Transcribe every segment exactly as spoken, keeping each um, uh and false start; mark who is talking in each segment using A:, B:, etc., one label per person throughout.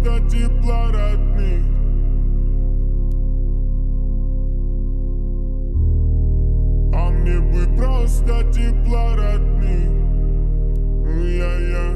A: просто тепла родных. А мне бы просто тепла родных. Я-я.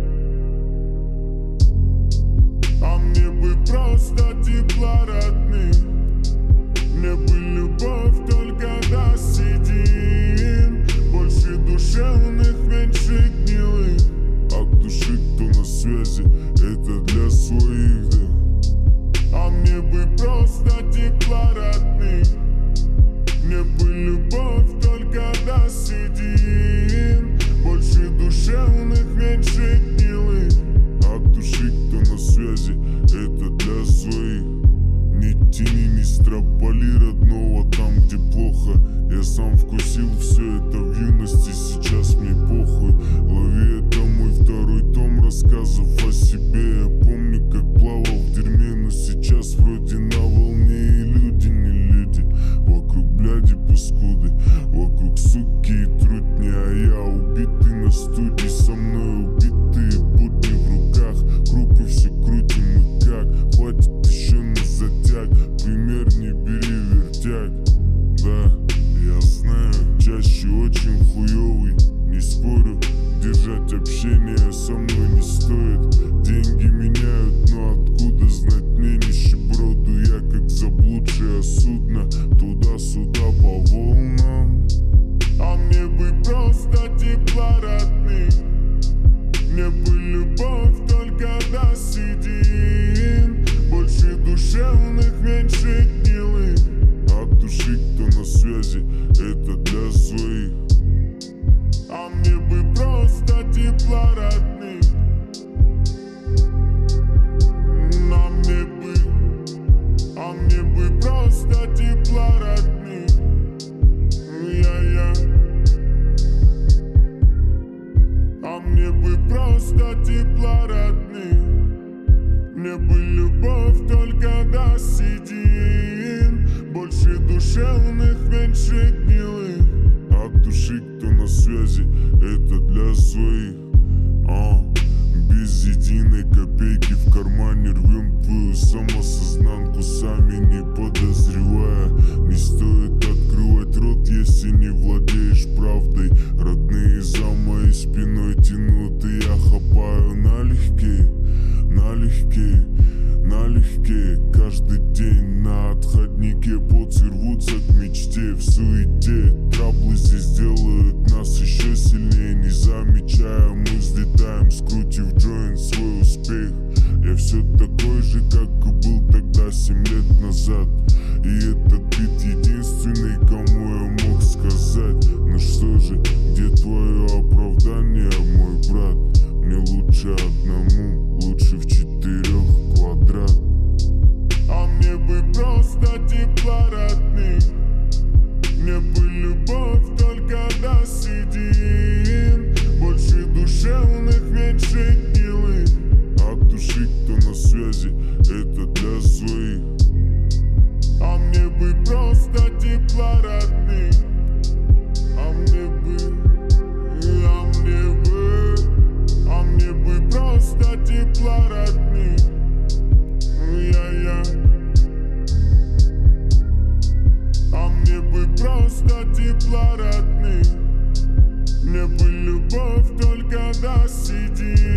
A: А мне бы просто тепла родных. Мне бы любовь, только досидим. Больше душевных, меньше гнилых. А к души кто на связи, это для своих, да. А мне бы просто тепла родных. Мне бы любовь, только досидим. Больше душевных, меньше гнилых. А к души кто на связи, это для своих. Не тяни, не строполи родного там, где плохо. Я сам вкусил все это в юности, сейчас мне похуй. Лови, это мой второй том рассказов о себе. Я помню, как плавал в дерьме, но сейчас вроде на волне. И люди не люди, вокруг бляди паскуды, вокруг суки и трутни. А я убитый на студии, со мной убитые будни в руках. Крупы все крутим и как, хватит еще на затяг. Пример не бери, вертяг. Да, я знаю, чаще очень хуёвый. Не спорю, держать общение со мной не стоит. Деньги меняют, но откуда знать мне, нищеброду. Я как заблудшее судно, туда-сюда по волнам. А мне бы просто тепла родных. Мне бы любовь, только досидим. Больше душевных, меньше гнилых. А к души кто на связи, это для своих. А мне бы просто тепла родных. А мне бы, а мне бы просто тепла родных. Я-я. А мне бы просто тепла родных. Мне бы любовь, только досидим. Больше душевных, меньше гнилых. А к души кто на связи, это для своих. А, без единой копейки в кармане рвем твою самосознанку, сами не подозревая. Не стоит открывать рот, если не владеешь правдой. Родные за моей спиной тянут, и я хапаю налегке, налегке, налегке. Каждый день на отходнике поцы рвутся к мечте. В суете траблы здесь делают нас еще сильнее. Не замечая, мы взлетаем, скрутив джойнт свой успех. Я все такой же, как и был тогда, семь лет назад. И этот бит единственный, кому я мог сказать: ну что же, где твое оправдание, мой брат? Мне лучше одному, лучше в четырех квадрат. А мне бы просто тепла родных. Мне бы любовь, только досидим. Больше душевных, меньше гнилых. А к души кто на связи, это для своих. А мне бы просто тепла родных. А мне бы, а мне бы, а мне бы просто тепла родных. Я-я. А мне бы просто тепла родных. Мне бы любовь, только досидим.